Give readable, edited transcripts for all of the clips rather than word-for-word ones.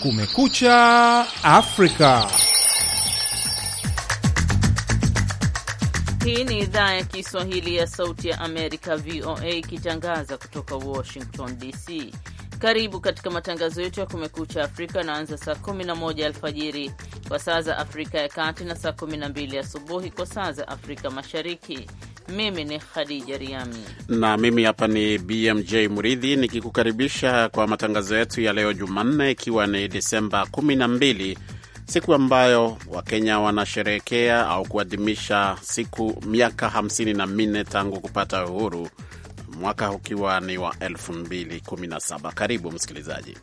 Kumekucha Afrika. Hii ni idhaa ya Kiswahili ya Sauti ya Amerika, VOA, ikitangaza kutoka Washington DC. Karibu katika matangazo yetu ya Kumekucha Afrika, naanza saa 11 alfajiri kwa saa za Afrika ya Kati na saa 12 asubuhi kwa saa za Afrika Mashariki. Mimi ni Khadija Riami na mimi hapa ni BMJ Muridhi nikikukaribisha kwa matangazo yetu ya leo Jumanne, ikiwa ni Disemba 12, siku ambayo Wakenya wanasherehekea au kuadhimisha miaka 54 tangu kupata uhuru, mwaka ukiwa ni wa 2017. Karibu msikilizaji.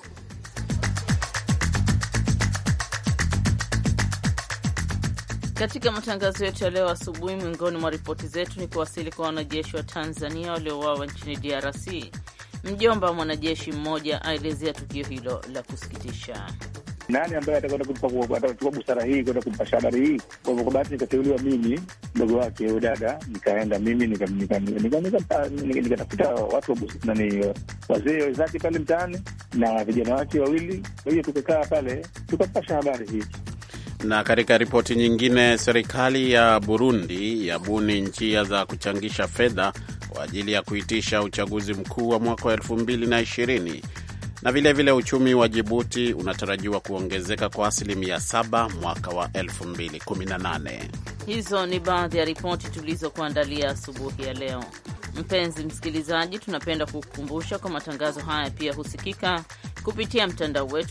Katika matangazo yetu ya leo asubuhi, miongoni mwa ripoti zetu ni kuwasili kwa wanajeshi wa Tanzania waliouawa nchini DRC. Mjomba wa mwanajeshi mmoja aelezea tukio hilo la kusikitisha. Nani ambaye atachukua busara hii kwenda kumpasha habari hii? Kwa hivyo, kwa bahati nikateuliwa mimi, mdogo wake huyo dada, nikaenda mimi nikatafuta watu wazee wenzake pale mtaani na vijana wake wawili. Kwa hiyo tukakaa pale tukapasha habari hii. Na katika ripoti nyingine, serikali ya Burundi yabuni njia za kuchangisha fedha kwa ajili ya kuitisha uchaguzi mkuu wa mwaka wa 2020. Na vile uchumi wa Djibouti unatarajiwa kuongezeka kwa 7% mwaka wa 2018. Hizo ni baadhi ya ripoti tulizokuandalia asubuhi ya leo. Mpenzi msikilizaji, tunapenda kukukumbusha kwa matangazo haya pia husikika kupitia mtandao wetu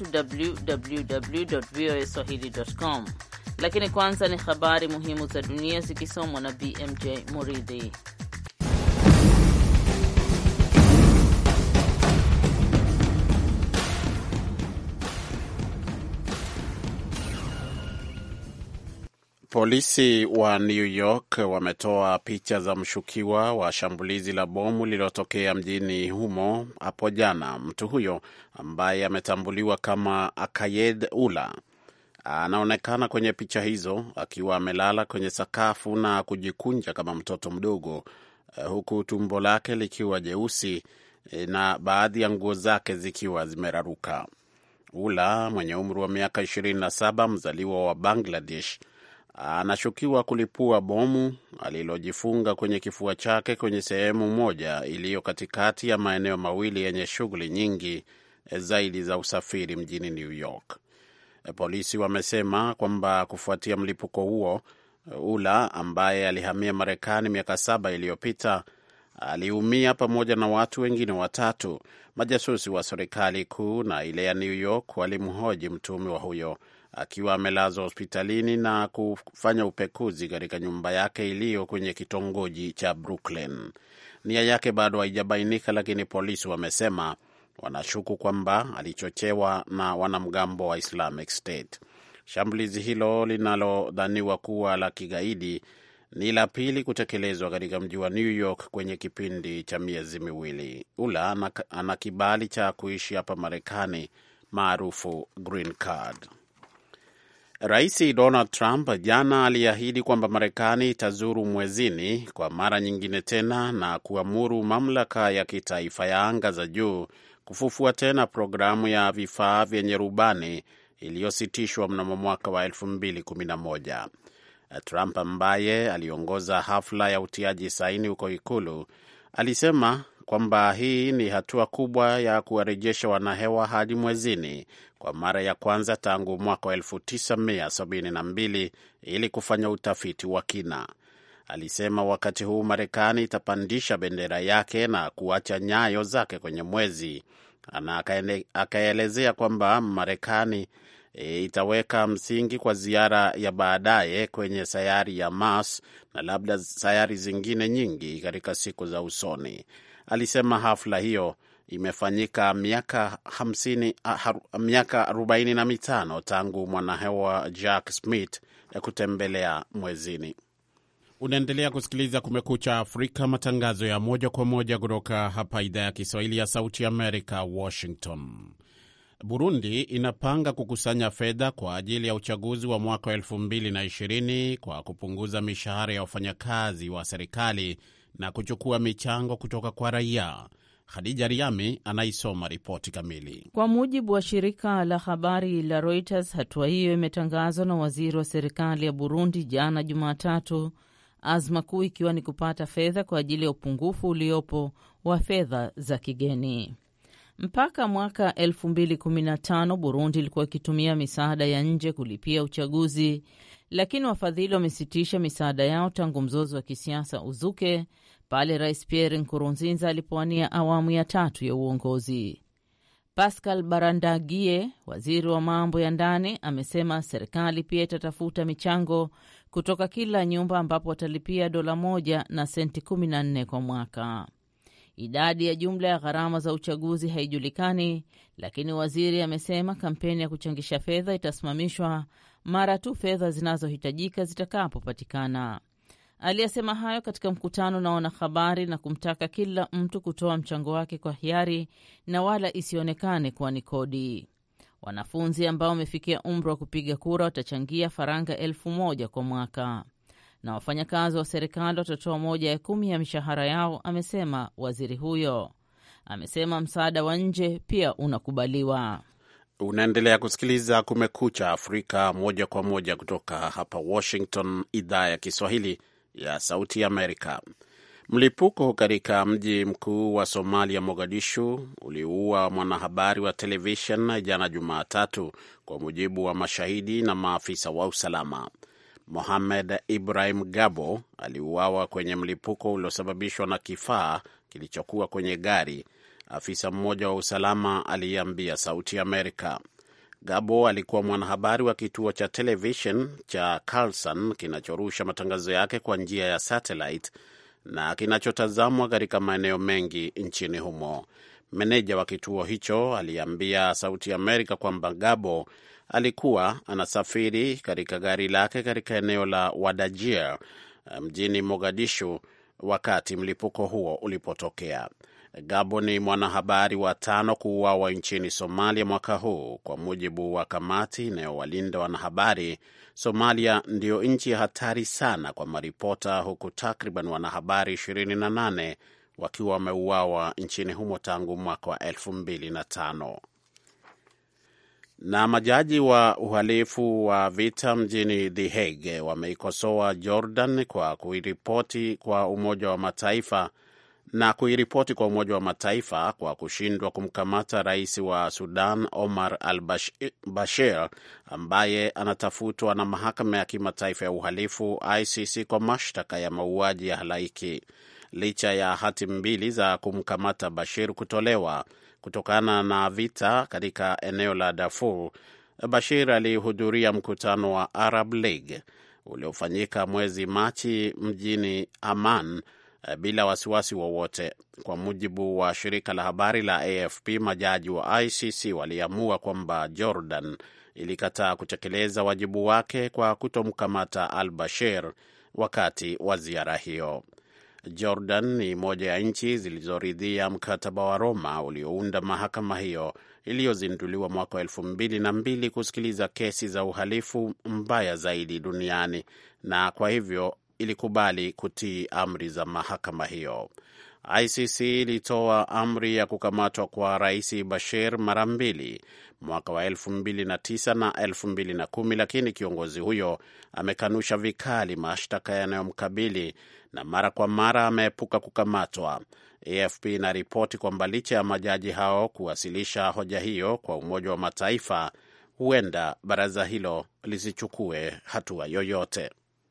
www.voaswahili.com. Lakini kwanza ni habari muhimu za dunia zikisomwa na BMJ Muridhi. Polisi wa New York wametoa picha za mshukiwa wa shambulizi la bomu lililotokea mjini humo hapo jana. Mtu huyo ambaye ametambuliwa kama Akayed Ula anaonekana kwenye picha hizo akiwa amelala kwenye sakafu na kujikunja kama mtoto mdogo, huku tumbo lake likiwa jeusi na baadhi ya nguo zake zikiwa zimeraruka. Ula mwenye umri wa miaka 27, mzaliwa wa Bangladesh, anashukiwa kulipua bomu alilojifunga kwenye kifua chake kwenye sehemu moja iliyo katikati ya maeneo mawili yenye shughuli nyingi zaidi za usafiri mjini New York. Polisi wamesema kwamba kufuatia mlipuko huo, Ula ambaye alihamia Marekani miaka 7 iliyopita aliumia pamoja na watu wengine 3. Majasusi wa serikali kuu na ile ya New York walimhoji mtuhumiwa huyo akiwa amelazwa hospitalini na kufanya upekuzi katika nyumba yake iliyo kwenye kitongoji cha Brooklyn. Nia yake bado haijabainika, lakini polisi wamesema wanashuku kwamba alichochewa na wanamgambo wa Islamic State. Shambulizi hilo linalodhaniwa kuwa la kigaidi ni la pili kutekelezwa katika mji wa New York kwenye kipindi cha miezi miwili. Ula ana kibali cha kuishi hapa Marekani maarufu green card. Rais Donald Trump jana aliahidi kwamba Marekani itazuru mwezini kwa mara nyingine tena na kuamuru mamlaka ya kitaifa ya anga za juu kufufua tena programu ya vifaa vyenye rubani iliyositishwa mnamo mwaka wa 2011. Trump ambaye aliongoza hafla ya utiaji saini huko Ikulu alisema kwamba hii ni hatua kubwa ya kuwarejesha wanahewa hadi mwezini kwa mara ya kwanza tangu mwaka wa 1972 ili kufanya utafiti wa kina. Alisema wakati huu Marekani itapandisha bendera yake na kuacha nyayo zake kwenye mwezi, na akaelezea kwamba Marekani itaweka msingi kwa ziara ya baadaye kwenye sayari ya Mars na labda sayari zingine nyingi katika siku za usoni. Alisema hafla hiyo imefanyika miaka 45 tangu mwanahewa Jack Smith kutembelea mwezini. Unaendelea kusikiliza Kumekucha Afrika, matangazo ya moja kwa moja kutoka hapa idhaa ya Kiswahili ya Sauti Amerika, Washington. Burundi inapanga kukusanya fedha kwa ajili ya uchaguzi wa mwaka 2020 kwa kupunguza mishahara ya wafanyakazi wa serikali na kuchukua michango kutoka kwa raia. Khadija Riami anaisoma ripoti kamili. Kwa mujibu wa shirika la habari la Reuters, hatua hiyo imetangazwa na waziri wa serikali ya Burundi jana Jumatatu, azma kuu ikiwa ni kupata fedha kwa ajili ya upungufu uliopo wa fedha za kigeni. Mpaka mwaka 2015 Burundi ilikuwa ikitumia misaada ya nje kulipia uchaguzi, lakini wafadhili wamesitisha misaada yao tangu mzozo wa kisiasa uzuke pale Rais Pierre Nkurunziza alipowania awamu ya 3 ya uongozi. Pascal Barandagie, waziri wa mambo ya ndani, amesema serikali pia itatafuta michango kutoka kila nyumba ambapo watalipia $1 na senti 14 kwa mwaka. Idadi ya jumla ya gharama za uchaguzi haijulikani, lakini waziri amesema kampeni ya kuchangisha fedha itasimamishwa mara tu fedha zinazohitajika zitakapopatikana. Aliyesema hayo katika mkutano na wanahabari na kumtaka kila mtu kutoa mchango wake kwa hiari na wala isionekane kuwa ni kodi. Wanafunzi ambao wamefikia umri wa kupiga kura watachangia faranga 1,000 kwa mwaka, na wafanyakazi wa serikali watatoa 1/10 ya mishahara yao, amesema waziri huyo. Amesema msaada wa nje pia unakubaliwa. Unaendelea kusikiliza Kumekucha Afrika moja kwa moja kutoka hapa Washington, idhaa ya Kiswahili ya Sauti Amerika. Mlipuko katika mji mkuu wa Somalia, Mogadishu, uliua mwanahabari wa television jana Jumatatu, kwa mujibu wa mashahidi na maafisa wa usalama. Mohamed Ibrahim Gabo aliuawa kwenye mlipuko uliosababishwa na kifaa kilichokuwa kwenye gari, afisa mmoja wa usalama aliambia Sauti Amerika. Gabo alikuwa mwanahabari wa kituo cha television cha Carlson kinachorusha matangazo yake kwa njia ya satellite na kinachotazamwa katika maeneo mengi nchini humo. Meneja wa kituo hicho aliambia Sauti Amerika kwamba Gabo alikuwa anasafiri katika gari lake katika eneo la Wadajir mjini Mogadishu wakati mlipuko huo ulipotokea. Gabo ni mwanahabari wa 5 kuuawa nchini Somalia mwaka huu, kwa mujibu wa kamati inayowalinda wanahabari. Somalia ndio nchi hatari sana kwa maripota, huku takriban wanahabari 28 wakiwa wameuawa nchini humo tangu mwaka wa 2005. Na majaji wa uhalifu wa vita mjini The Hague wameikosoa Jordan kwa kuiripoti kwa Umoja wa Mataifa kwa kushindwa kumkamata rais wa Sudan Omar al-Bashir ambaye anatafutwa na mahakama ya kimataifa ya uhalifu ICC kwa mashtaka ya mauaji ya halaiki. Licha ya hati mbili za kumkamata Bashir kutolewa kutokana na vita katika eneo la Darfur, Bashir alihudhuria mkutano wa Arab League uliofanyika mwezi Machi mjini Amman bila wasiwasi wowote. Kwa mujibu wa shirika la habari la AFP, majaji wa ICC waliamua kwamba Jordan ilikataa kutekeleza wajibu wake kwa kutomkamata al-Bashir wakati wa ziara hiyo. Jordan ni moja ya nchi zilizoridhia mkataba wa Roma uliounda mahakama hiyo iliyozinduliwa mwaka 2002 kusikiliza kesi za uhalifu mbaya zaidi duniani, na kwa hivyo ilikubali kutii amri za mahakama hiyo. ICC ilitoa amri ya kukamatwa kwa Rais Bashir mara 2 mwaka wa 2009 na 2010, lakini kiongozi huyo amekanusha vikali mashtaka yanayomkabili na mara kwa mara ameepuka kukamatwa. AFP inaripoti kwamba licha ya majaji hao kuwasilisha hoja hiyo kwa Umoja wa Mataifa, huenda baraza hilo lisichukue hatua yoyote.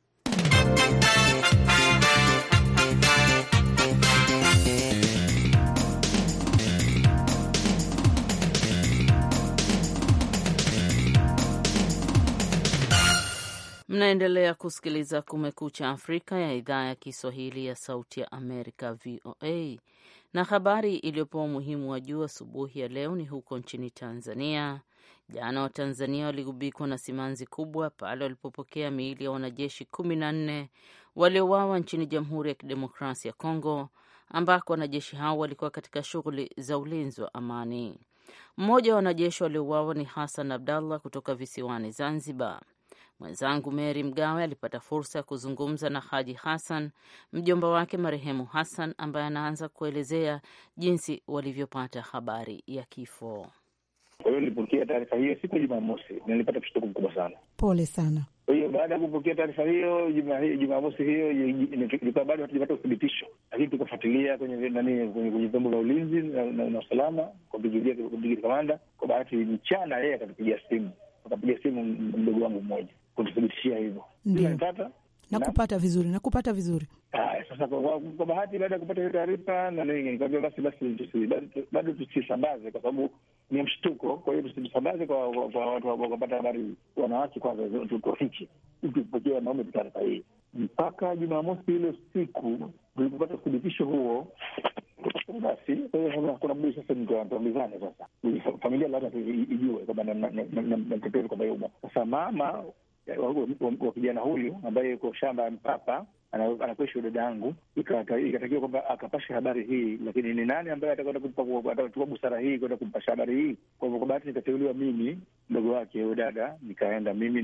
Mnaendelea kusikiliza Kumekucha Afrika ya idhaa ya Kiswahili ya Sauti ya Amerika, VOA. Na habari iliyopewa umuhimu wa juu asubuhi ya leo ni huko nchini Tanzania. Jana Watanzania waligubikwa na simanzi kubwa pale walipopokea miili ya wanajeshi 14 waliouawa nchini Jamhuri ya Kidemokrasia ya Kongo, ambako wanajeshi hao walikuwa katika shughuli za ulinzi wa amani. Mmoja wa wanajeshi waliouawa ni Hassan Abdallah kutoka visiwani Zanzibar. Mwenzangu Mary Mgawe alipata fursa ya kuzungumza na Haji Hassan, mjomba wake marehemu Hassan, ambaye anaanza kuelezea jinsi walivyopata habari ya kifo. Kwa hiyo nilipokea taarifa hiyo siku ya Jumamosi na nilipata mshtuko mkubwa sana. Pole sana. Kwa hiyo baada ya kupokea taarifa hiyo Jumamosi hiyo ilikuwa bado hatujapata uthibitisho, lakini tukafuatilia kwenye vyombo vya ulinzi na usalama kwa brigade kamanda. Kwa bahati mchana yeye akapigia simu mdogo wangu mmoja kunithibitishia hivyo. Nilipata nakupata vizuri. Sasa kwa bahati baada ya kupata hiyo taarifa na nikamwambia basi bado tusisambaze kwa sababu ni mshtuko. Kwa hiyo tusisambaze kwa watu wakapata habari, wanawake kwanza tuwafiche, tupokee wanaume taarifa hii. Mpaka Jumamosi ile siku tulipopata uthibitisho huo, basi kwa hiyo kuna budi sasa tuambizane sasa. Familia lazima ijue kwamba na mtoto kwamba yumo. Sasa mama wa kijana huyu ambaye yuko shamba ya Mpapa anakuishi dada yangu, ikatakiwa kwamba akapashe habari hii, lakini ni nani ambaye atachukua busara hii kwenda kumpasha habari hii? Kwa hivyo kwa bahati nikateuliwa mimi, mdogo wake huyo dada, nikaenda mimi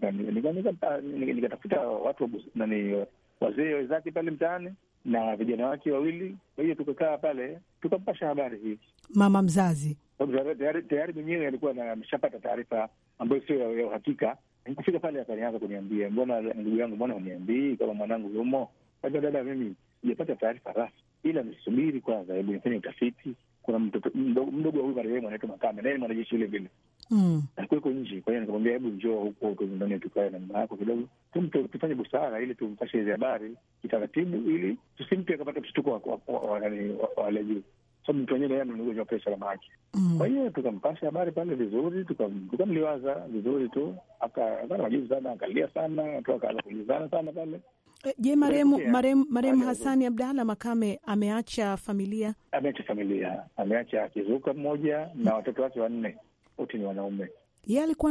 nikatafuta watu wazee wenzake pale mtaani na vijana wake wawili. Kwa hiyo tukakaa pale tukampasha habari hii mama mzazi, sababu tayari mwenyewe alikuwa ameshapata taarifa ambayo sio ya uhakika. Nikifika pale akanianza kuniambia, mbona ndugu yangu, mbona uniambii kama mwanangu yumo? Kaja dada, mimi sijapata taarifa rasmi, ila nisubiri kwanza, hebu nifanye utafiti. Kuna mtoto mdogo wa huyu marehemu anaitwa Makame, naye mwanajeshi yule vile alikuwa nje. Kwa hiyo nikamwambia, hebu njoo huko ndani tukae na mama yako kidogo, tufanye busara ili tumpashe hizo habari kitaratibu, ili tusimpe akapata mshtuko wa wale juu, sababu mtu wenyewe ni mgonjwa wa presha la maji. Kwa hiyo tukampasha habari pale vizuri, tukamliwaza vizuri tu, akawa majibu sana, akalia sana, akaanza kulizana sana pale. Je, marehemu Hassani Abdalla Makame ameacha familia? Ameacha kizuka mmoja na watoto wake 4, wote ni wanaume. Yeye alikuwa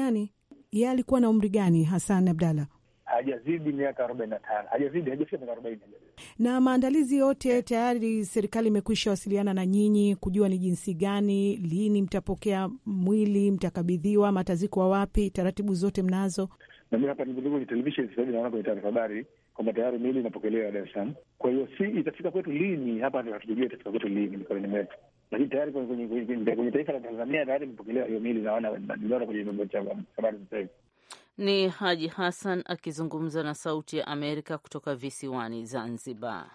na umri gani Hassani Abdalla? Hajazidi miaka 45, hajafika miaka 40. Na maandalizi yote tayari serikali imekwisha wasiliana na nyinyi kujua ni jinsi gani, lini mtapokea mwili, mtakabidhiwa, matazikwa wapi, taratibu zote mnazo? Na mimi hapa ni television sasa hivi naona kwenye taarifa habari kwamba tayari mwili inapokelewa Dar es Salaam. Kwa hiyo si itafika kwetu lini, hapa ndio hatujui itafika kwetu lini mikononi mwetu. Lakini tayari kwenye taifa la Tanzania tayari imepokelewa hiyo mwili, naona kwenye vyombo vya habari sasa hivi. Ni Haji Hassan akizungumza na Sauti ya Amerika kutoka visiwani Zanzibar.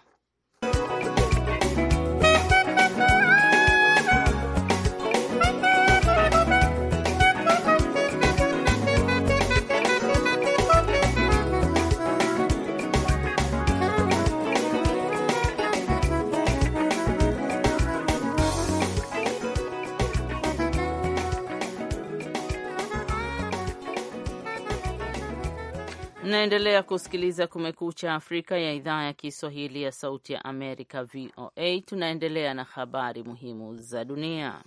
Mnaendelea kusikiliza Kumekucha Afrika ya idhaa ya Kiswahili ya Sauti ya Amerika, VOA. Tunaendelea na habari muhimu za dunia.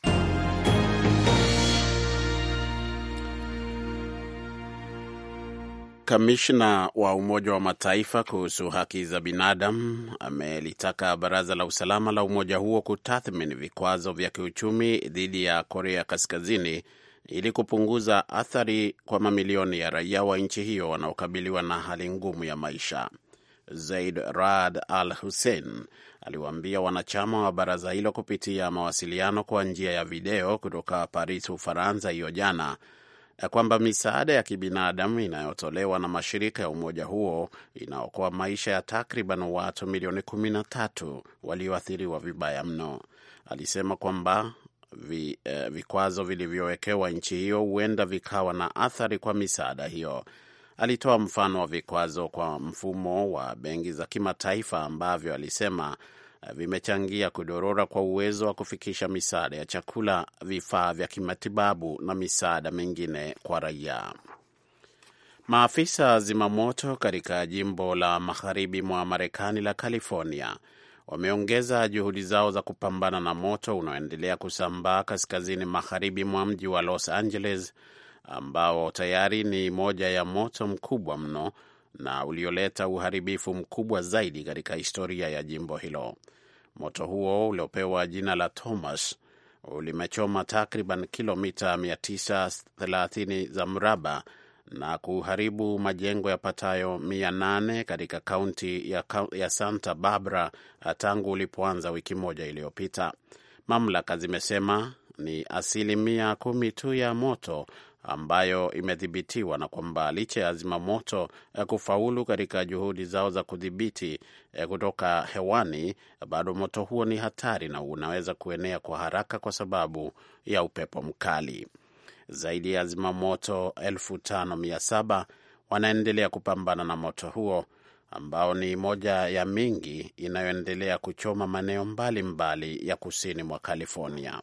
Kamishna wa Umoja wa Mataifa kuhusu haki za binadamu amelitaka Baraza la Usalama la umoja huo kutathmini vikwazo vya kiuchumi dhidi ya Korea Kaskazini ili kupunguza athari kwa mamilioni ya raia wa nchi hiyo wanaokabiliwa na hali ngumu ya maisha. Zaid Rad Al Hussein aliwaambia wanachama wa baraza hilo kupitia mawasiliano kwa njia ya video kutoka Paris, Ufaransa hiyo jana kwamba misaada ya kibinadamu inayotolewa na mashirika ya umoja huo inaokoa maisha ya takriban watu milioni 13 walioathiriwa vibaya mno. Alisema kwamba vikwazo vilivyowekewa nchi hiyo huenda vikawa na athari kwa misaada hiyo. Alitoa mfano wa vikwazo kwa mfumo wa benki za kimataifa ambavyo alisema vimechangia kudorora kwa uwezo wa kufikisha misaada ya chakula, vifaa vya kimatibabu na misaada mingine kwa raia. Maafisa zimamoto katika jimbo la magharibi mwa Marekani la California wameongeza juhudi zao za kupambana na moto unaoendelea kusambaa kaskazini magharibi mwa mji wa Los Angeles, ambao tayari ni moja ya moto mkubwa mno na ulioleta uharibifu mkubwa zaidi katika historia ya jimbo hilo. Moto huo uliopewa jina la Thomas ulimechoma takriban kilomita 930 za mraba na kuharibu majengo yapatayo 800 katika kaunti ya Santa Barbara tangu ulipoanza wiki moja iliyopita. Mamlaka zimesema ni 10% tu ya moto ambayo imedhibitiwa, na kwamba licha ya zimamoto kufaulu katika juhudi zao za kudhibiti kutoka hewani, bado moto huo ni hatari na unaweza kuenea kwa haraka kwa sababu ya upepo mkali. Zaidi ya zimamoto 5,700 wanaendelea kupambana na moto huo ambao ni moja ya mingi inayoendelea kuchoma maeneo mbalimbali ya kusini mwa California.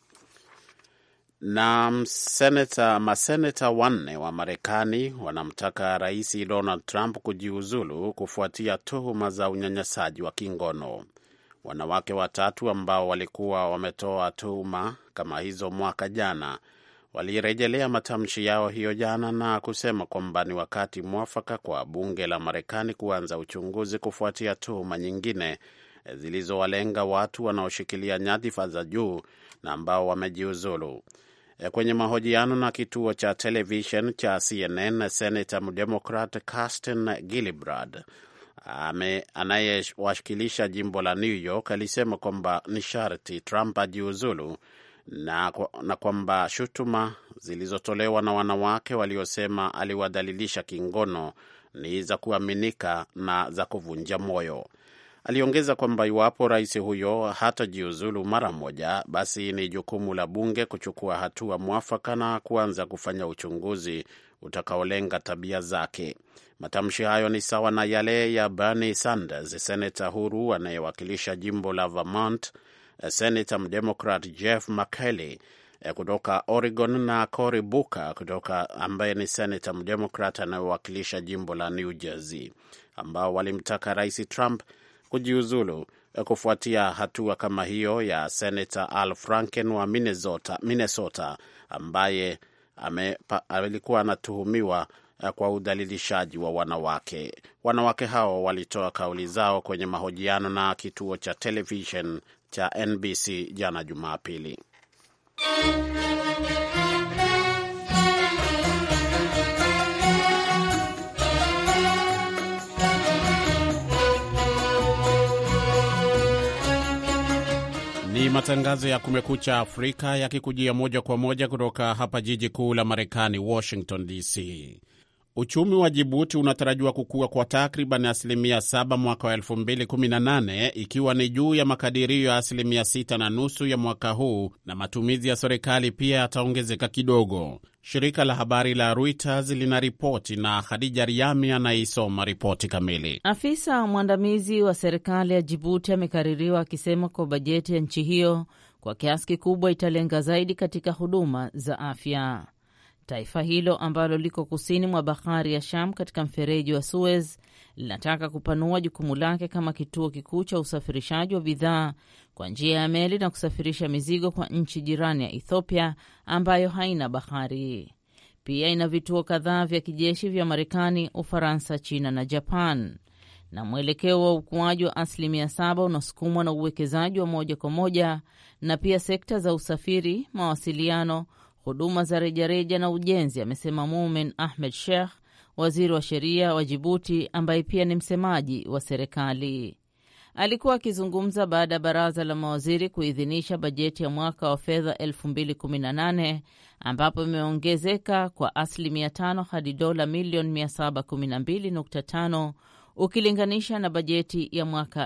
Na maseneta 4 wa Marekani wanamtaka Rais Donald Trump kujiuzulu kufuatia tuhuma za unyanyasaji wa kingono. Wanawake 3 ambao walikuwa wametoa tuhuma kama hizo mwaka jana walirejelea matamshi yao hiyo jana na kusema kwamba ni wakati mwafaka kwa bunge la Marekani kuanza uchunguzi kufuatia tuhuma nyingine zilizowalenga watu wanaoshikilia nyadhifa za juu na ambao wamejiuzulu. Kwenye mahojiano na kituo cha television cha CNN, Senator Mdemocrat Kirsten Gillibrand anayewakilisha jimbo la New York alisema kwamba ni sharti Trump ajiuzulu na kwamba shutuma zilizotolewa na wanawake waliosema aliwadhalilisha kingono ni za kuaminika na za kuvunja moyo. Aliongeza kwamba iwapo rais huyo hatajiuzulu mara moja, basi ni jukumu la bunge kuchukua hatua mwafaka na kuanza kufanya uchunguzi utakaolenga tabia zake. Matamshi hayo ni sawa na yale ya Bernie Sanders, seneta huru anayewakilisha jimbo la Vermont, seneta mdemokrat Jeff McKelly kutoka Oregon na Cory Booker kutoka ambaye ni seneta mdemokrat anayewakilisha jimbo la New Jersey, ambao walimtaka rais Trump kujiuzulu kufuatia hatua kama hiyo ya seneta Al Franken wa Minnesota ambaye alikuwa anatuhumiwa kwa udhalilishaji wa wanawake. Wanawake hao walitoa kauli zao kwenye mahojiano na kituo cha television cha NBC jana Jumapili. Ni matangazo ya Kumekucha Afrika yakikujia moja kwa moja kutoka hapa jiji kuu la Marekani, Washington DC. Uchumi wa Jibuti unatarajiwa kukua kwa takriban 7% mwaka wa 2018, ikiwa ni juu ya makadirio ya 6.5% ya mwaka huu, na matumizi ya serikali pia yataongezeka kidogo. Shirika la habari la Reuters linaripoti na Khadija Riami anaisoma ripoti kamili. Afisa mwandamizi wa serikali ya Jibuti amekaririwa akisema kwa bajeti ya nchi hiyo kwa kiasi kikubwa italenga zaidi katika huduma za afya. Taifa hilo ambalo liko kusini mwa bahari ya Sham katika mfereji wa Suez linataka kupanua jukumu lake kama kituo kikuu cha usafirishaji wa bidhaa kwa njia ya meli na kusafirisha mizigo kwa nchi jirani ya Ethiopia ambayo haina bahari. Pia ina vituo kadhaa vya kijeshi vya Marekani, Ufaransa, China na Japan. Na mwelekeo wa ukuaji wa 7% unasukumwa na uwekezaji wa moja kwa moja na pia sekta za usafiri, mawasiliano, huduma za rejareja na ujenzi, amesema Mumen Ahmed Sheikh, waziri wa sheria wa Jibuti ambaye pia ni msemaji wa serikali. Alikuwa akizungumza baada ya baraza la mawaziri kuidhinisha bajeti ya mwaka wa fedha 2018 ambapo imeongezeka kwa 5% hadi dola milioni 712.5 ukilinganisha na bajeti ya mwaka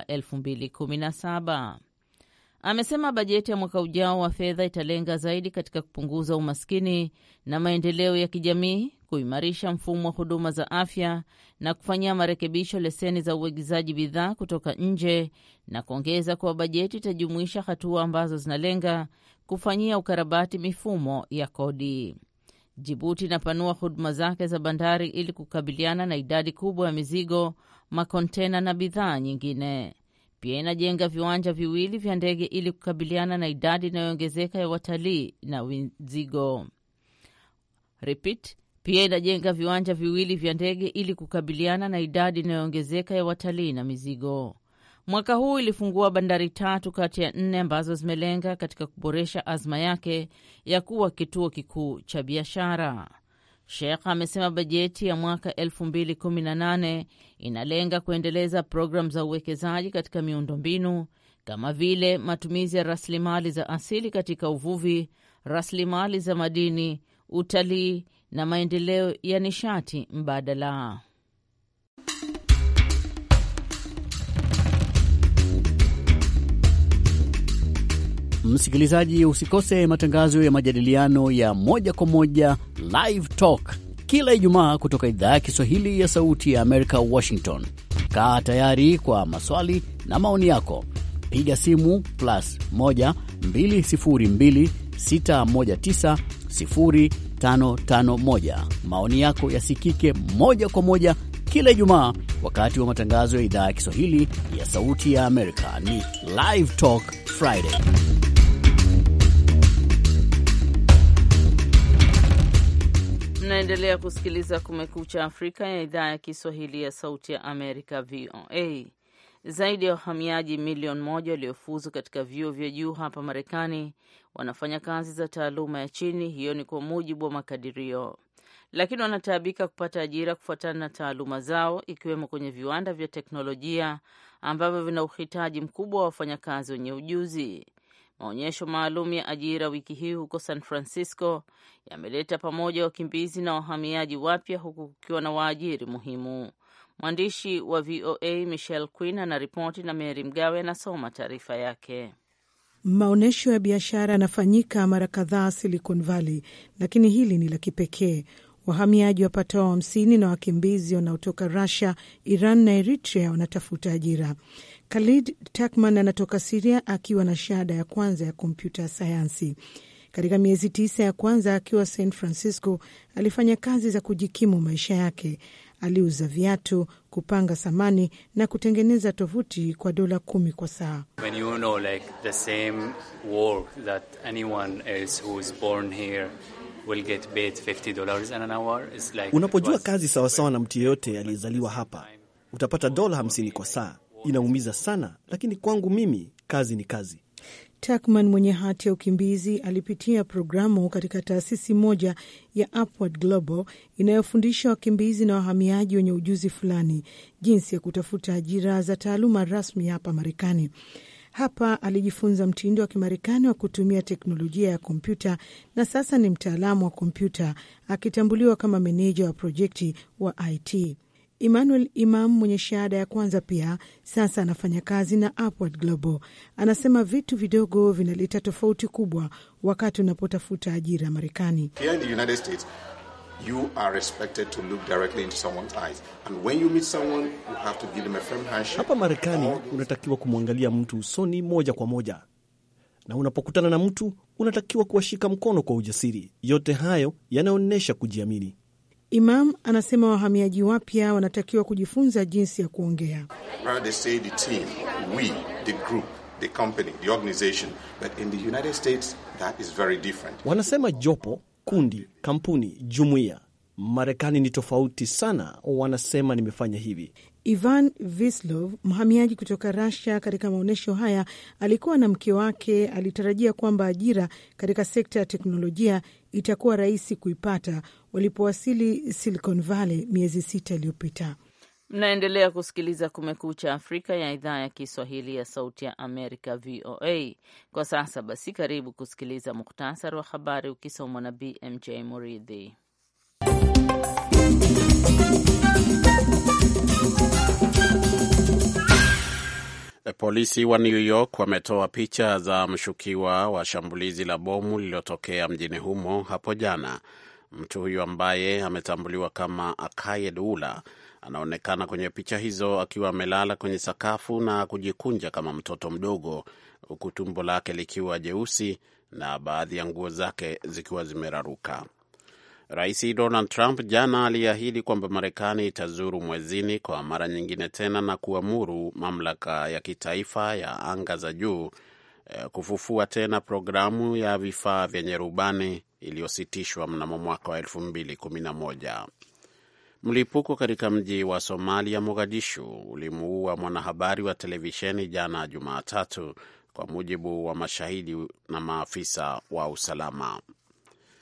2017. Amesema bajeti ya mwaka ujao wa fedha italenga zaidi katika kupunguza umaskini na maendeleo ya kijamii, kuimarisha mfumo wa huduma za afya na kufanyia marekebisho leseni za uagizaji bidhaa kutoka nje, na kuongeza kuwa bajeti itajumuisha hatua ambazo zinalenga kufanyia ukarabati mifumo ya kodi. Jibuti inapanua huduma zake za bandari ili kukabiliana na idadi kubwa ya mizigo, makontena na bidhaa nyingine. Pia inajenga viwanja viwili vya ndege ili kukabiliana na idadi inayoongezeka ya watalii na mizigo. Pia inajenga viwanja viwili vya ndege ili kukabiliana na idadi inayoongezeka ya watalii na mizigo. Mwaka huu ilifungua bandari 3 kati ya 4 ambazo zimelenga katika kuboresha azma yake ya kuwa kituo kikuu cha biashara. Sheikh amesema bajeti ya mwaka 2018 inalenga kuendeleza programu za uwekezaji katika miundombinu kama vile matumizi ya rasilimali za asili katika uvuvi, rasilimali za madini, utalii na maendeleo ya nishati mbadala. Msikilizaji, usikose matangazo ya majadiliano ya moja kwa moja Live Talk kila Ijumaa kutoka idhaa ya Kiswahili ya Sauti ya Amerika, Washington. Kaa tayari kwa maswali na maoni yako. Piga simu +1 202 619 0551. Maoni yako yasikike moja kwa moja kila Ijumaa wakati wa matangazo ya idhaa ya Kiswahili ya Sauti ya Amerika. Ni Live Talk Friday. Mnaendelea kusikiliza Kumekucha Afrika ya idhaa ya Kiswahili ya Sauti ya Amerika, VOA. Zaidi ya wahamiaji milioni 1 waliofuzu katika vyuo vya juu hapa Marekani wanafanya kazi za taaluma ya chini. Hiyo ni kwa mujibu wa makadirio, lakini wanataabika kupata ajira kufuatana na taaluma zao, ikiwemo kwenye viwanda vya teknolojia ambavyo vina uhitaji mkubwa wa wafanyakazi wenye ujuzi. Maonyesho maalum ya ajira wiki hii huko San Francisco yameleta pamoja wakimbizi na wahamiaji wapya, huku kukiwa na waajiri muhimu. Mwandishi wa VOA Michelle Quinn anaripoti na Mary Mgawe anasoma taarifa yake. Maonyesho ya biashara yanafanyika mara kadhaa Silicon Valley, lakini hili ni la kipekee. Wahamiaji wapatao 50 na wakimbizi wanaotoka Russia, Iran na Eritrea wanatafuta ajira. Khalid Takman anatoka Syria akiwa na shahada ya kwanza ya kompyuta sayansi. Katika miezi 9 ya kwanza akiwa San Francisco, alifanya kazi za kujikimu maisha yake. Aliuza viatu, kupanga samani na kutengeneza tovuti kwa $10 kwa saa. When you know like the same work that anyone else who is born here will get paid $50 an hour, it's like unapojua kazi sawasawa na mtu yeyote aliyezaliwa hapa, utapata $50 kwa saa. Inaumiza sana, lakini kwangu mimi kazi ni kazi. Takman mwenye hati ya ukimbizi alipitia programu katika taasisi moja ya Upward Global inayofundisha wakimbizi na wahamiaji wenye ujuzi fulani jinsi ya kutafuta ajira za taaluma rasmi hapa Marekani. Hapa alijifunza mtindo wa Kimarekani wa kutumia teknolojia ya kompyuta na sasa ni mtaalamu wa kompyuta akitambuliwa kama meneja wa projekti wa IT. Emmanuel Imam mwenye shahada ya kwanza pia sasa anafanya kazi na Upward Global. Anasema vitu vidogo vinaleta tofauti kubwa wakati unapotafuta ajira Marekani. Here in the United States, you are expected to look directly into someone's eyes. And when you meet someone, you have to give them a firm handshake. Hapa Marekani unatakiwa kumwangalia mtu usoni moja kwa moja. Na unapokutana na mtu, unatakiwa kuwashika mkono kwa ujasiri. Yote hayo yanaonyesha kujiamini. Imam anasema wahamiaji wapya wanatakiwa kujifunza jinsi ya kuongea. They say the team, we, the group, the company, the organization, but in the United States that is very different. Wanasema jopo, kundi, kampuni, jumuiya. Marekani ni tofauti sana, wanasema nimefanya hivi. Ivan Vislov, mhamiaji kutoka Russia, katika maonyesho haya alikuwa na mke wake. Alitarajia kwamba ajira katika sekta ya teknolojia itakuwa rahisi kuipata walipowasili Silicon Valley miezi 6 iliyopita. Mnaendelea kusikiliza Kumekucha Afrika ya idhaa ya Kiswahili ya Sauti ya Amerika, VOA. Kwa sasa basi, karibu kusikiliza muhtasari wa habari ukisomwa na BMJ Muridhi. Polisi wa New York wametoa picha za mshukiwa wa shambulizi la bomu lililotokea mjini humo hapo jana. Mtu huyu ambaye ametambuliwa kama Akayed Ullah anaonekana kwenye picha hizo akiwa amelala kwenye sakafu na kujikunja kama mtoto mdogo, huku tumbo lake likiwa jeusi na baadhi ya nguo zake zikiwa zimeraruka. Rais Donald Trump jana aliahidi kwamba Marekani itazuru mwezini kwa mara nyingine tena na kuamuru mamlaka ya kitaifa ya anga za juu kufufua tena programu ya vifaa vyenye rubani iliyositishwa mnamo mwaka wa 2011. Mlipuko katika mji wa Somalia, Mogadishu, ulimuua mwanahabari wa televisheni jana Jumatatu, kwa mujibu wa mashahidi na maafisa wa usalama.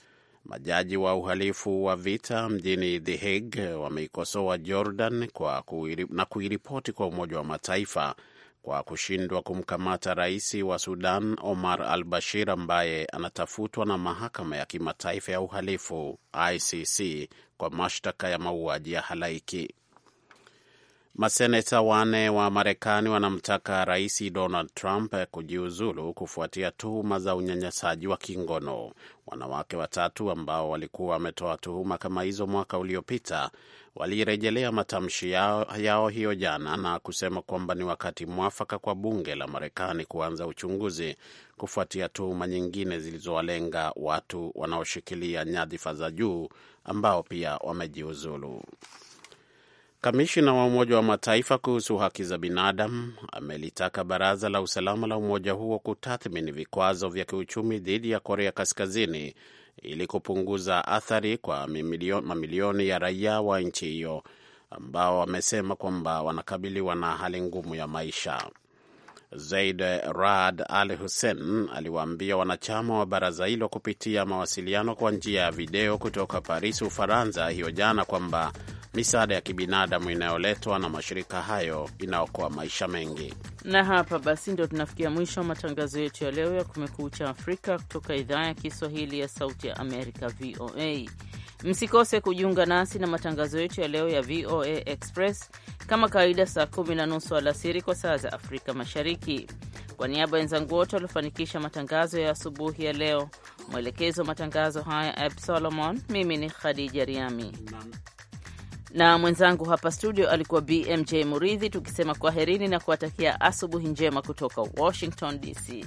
Majaji wa uhalifu wa vita mjini The Hague wameikosoa Jordan na kuiripoti kwa Umoja wa Mataifa kwa kushindwa kumkamata rais wa Sudan Omar al-Bashir ambaye anatafutwa na mahakama ya kimataifa ya uhalifu ICC kwa mashtaka ya mauaji ya halaiki. Maseneta 4 wa Marekani wanamtaka Rais Donald Trump kujiuzulu kufuatia tuhuma za unyanyasaji wa kingono. Wanawake 3 ambao walikuwa wametoa tuhuma kama hizo mwaka uliopita walirejelea matamshi yao hiyo jana na kusema kwamba ni wakati mwafaka kwa bunge la Marekani kuanza uchunguzi kufuatia tuhuma nyingine zilizowalenga watu wanaoshikilia nyadhifa za juu ambao pia wamejiuzulu. Kamishna wa Umoja wa Mataifa kuhusu haki za binadamu amelitaka Baraza la Usalama la umoja huo kutathmini vikwazo vya kiuchumi dhidi ya Korea Kaskazini ili kupunguza athari kwa mamilioni ya raia wa nchi hiyo ambao wamesema kwamba wanakabiliwa na hali ngumu ya maisha. Zaid Raad Al Hussein aliwaambia wanachama wa baraza hilo kupitia mawasiliano kwa njia ya video kutoka Paris, Ufaransa hiyo jana kwamba misaada ya kibinadamu inayoletwa na mashirika hayo inaokoa maisha mengi. Na hapa basi ndio tunafikia mwisho wa matangazo yetu ya leo ya Kumekucha Afrika kutoka idhaa ya Kiswahili ya Sauti ya Amerika, VOA. Msikose kujiunga nasi na matangazo yetu ya leo ya VOA Express kama kawaida saa 10:30 alasiri kwa saa za Afrika Mashariki. Kwa niaba ya wenzangu wote waliofanikisha matangazo ya asubuhi ya leo, mwelekezo wa matangazo haya Ab Solomon, mimi ni Khadija Riami na mwenzangu hapa studio alikuwa BMJ Muridhi, tukisema kwaherini na kuwatakia asubuhi njema kutoka Washington DC.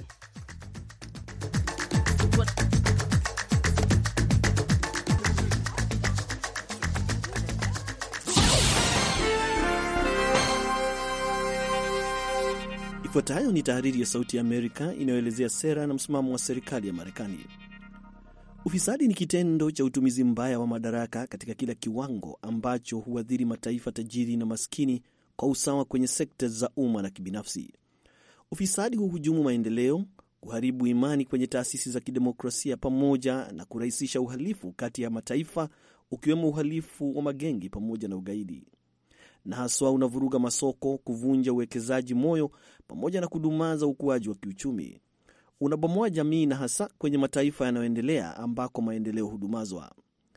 Ifuatayo ni tahariri ya Sauti ya Amerika inayoelezea sera na msimamo wa serikali ya Marekani. Ufisadi ni kitendo cha utumizi mbaya wa madaraka katika kila kiwango ambacho huathiri mataifa tajiri na maskini kwa usawa kwenye sekta za umma na kibinafsi. Ufisadi huhujumu maendeleo, kuharibu imani kwenye taasisi za kidemokrasia pamoja na kurahisisha uhalifu kati ya mataifa, ukiwemo uhalifu wa magengi pamoja na ugaidi. Na haswa unavuruga masoko, kuvunja uwekezaji moyo pamoja na kudumaza ukuaji wa kiuchumi. Unabomoa jamii na hasa kwenye mataifa yanayoendelea ambako maendeleo hudumazwa.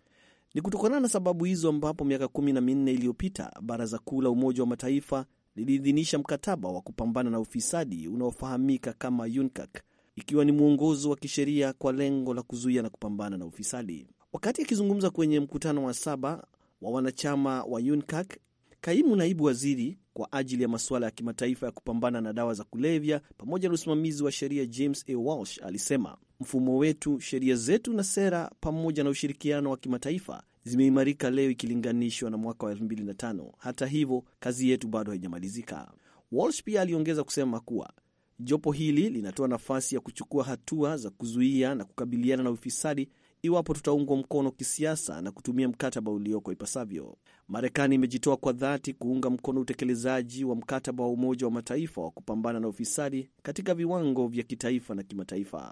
Ni kutokana na sababu hizo ambapo miaka 14 iliyopita Baraza Kuu la Umoja wa Mataifa liliidhinisha mkataba wa kupambana na ufisadi unaofahamika kama UNCAC, ikiwa ni mwongozo wa kisheria kwa lengo la kuzuia na kupambana na ufisadi. Wakati akizungumza kwenye mkutano wa 7 wa wanachama wa UNCAC, kaimu naibu waziri kwa ajili ya masuala ya kimataifa ya kupambana na dawa za kulevya pamoja na usimamizi wa sheria James A. Walsh alisema, mfumo wetu, sheria zetu na sera pamoja na ushirikiano wa kimataifa zimeimarika leo ikilinganishwa na mwaka wa 2005. Hata hivyo, kazi yetu bado haijamalizika. Walsh pia aliongeza kusema kuwa jopo hili linatoa nafasi ya kuchukua hatua za kuzuia na kukabiliana na ufisadi iwapo tutaungwa mkono kisiasa na kutumia mkataba ulioko ipasavyo. Marekani imejitoa kwa dhati kuunga mkono utekelezaji wa mkataba wa Umoja wa Mataifa wa kupambana na ufisadi katika viwango vya kitaifa na kimataifa.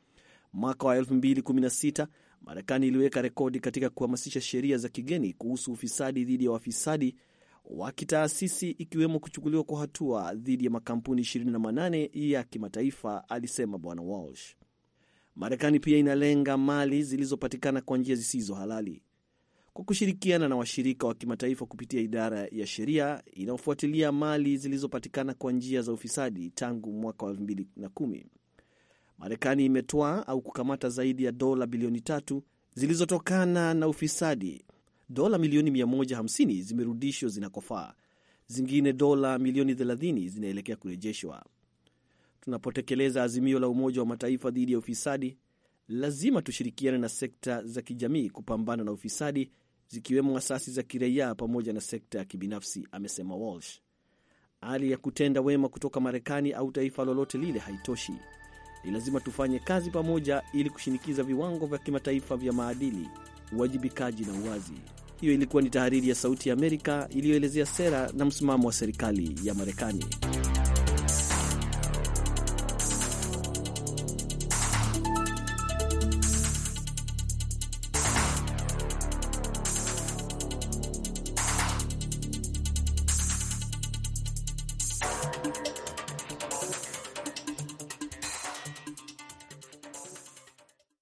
Mwaka wa 2016, Marekani iliweka rekodi katika kuhamasisha sheria za kigeni kuhusu ufisadi dhidi ya wafisadi wa kitaasisi, ikiwemo kuchukuliwa kwa hatua dhidi ya makampuni 28 ya kimataifa, alisema Bwana Walsh. Marekani pia inalenga mali zilizopatikana kwa njia zisizo halali. Kwa kushirikiana na washirika wa kimataifa kupitia idara ya sheria inayofuatilia mali zilizopatikana kwa njia za ufisadi tangu mwaka wa 2010, Marekani imetoa au kukamata zaidi ya dola bilioni 3 zilizotokana na ufisadi. Dola milioni 150 zimerudishwa zinakofaa. Zingine dola milioni 30 zinaelekea kurejeshwa. Tunapotekeleza azimio la Umoja wa Mataifa dhidi ya ufisadi, lazima tushirikiane na sekta za kijamii kupambana na ufisadi, zikiwemo asasi za kiraia pamoja na sekta ya kibinafsi, amesema Walsh. Hali ya kutenda wema kutoka Marekani au taifa lolote lile haitoshi. Ni lazima tufanye kazi pamoja ili kushinikiza viwango vya kimataifa vya maadili, uwajibikaji na uwazi. Hiyo ilikuwa ni tahariri ya Sauti ya Amerika iliyoelezea sera na msimamo wa serikali ya Marekani.